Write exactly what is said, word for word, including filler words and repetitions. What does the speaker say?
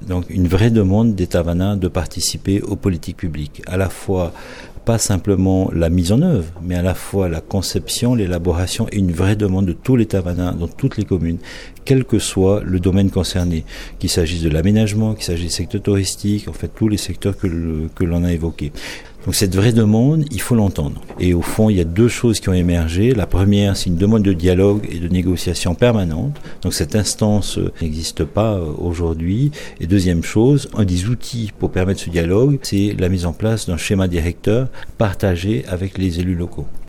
Donc une vraie demande des Tavanins de participer aux politiques publiques, à la fois pas simplement la mise en œuvre, mais à la fois la conception, l'élaboration et une vraie demande de tous les Tavanins dans toutes les communes, quel que soit le domaine concerné, qu'il s'agisse de l'aménagement, qu'il s'agisse du secteur touristique, en fait tous les secteurs que, le, que l'on a évoqués. Donc cette vraie demande, il faut l'entendre. Et au fond, il y a deux choses qui ont émergé. La première, c'est une demande de dialogue et de négociation permanente. Donc cette instance n'existe pas aujourd'hui. Et deuxième chose, un des outils pour permettre ce dialogue, c'est la mise en place d'un schéma directeur partagé avec les élus locaux.